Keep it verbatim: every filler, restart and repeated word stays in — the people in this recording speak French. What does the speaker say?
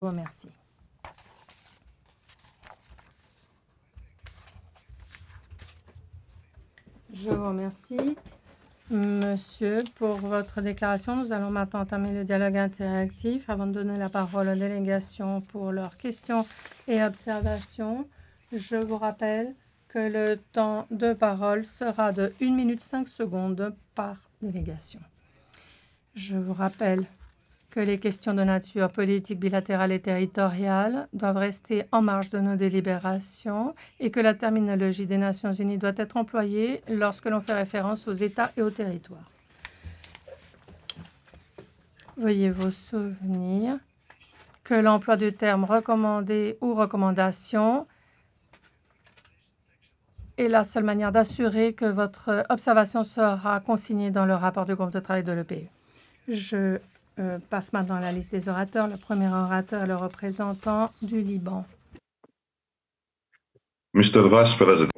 vous remercie. Je vous remercie, monsieur, pour votre déclaration. Nous allons maintenant entamer le dialogue interactif avant de donner la parole aux délégations pour leurs questions et observations. Je vous rappelle que le temps de parole sera de une minute cinq secondes par délégation. Je vous rappelle que les questions de nature politique, bilatérale et territoriale doivent rester en marge de nos délibérations et que la terminologie des Nations Unies doit être employée lorsque l'on fait référence aux États et aux territoires. Veuillez vous souvenir que l'emploi du terme recommandé ou recommandation est la seule manière d'assurer que votre observation sera consignée dans le rapport du groupe de travail de l'E P U. Je euh, passe maintenant à la liste des orateurs. Le premier orateur est le représentant du Liban. Mister the Vice President.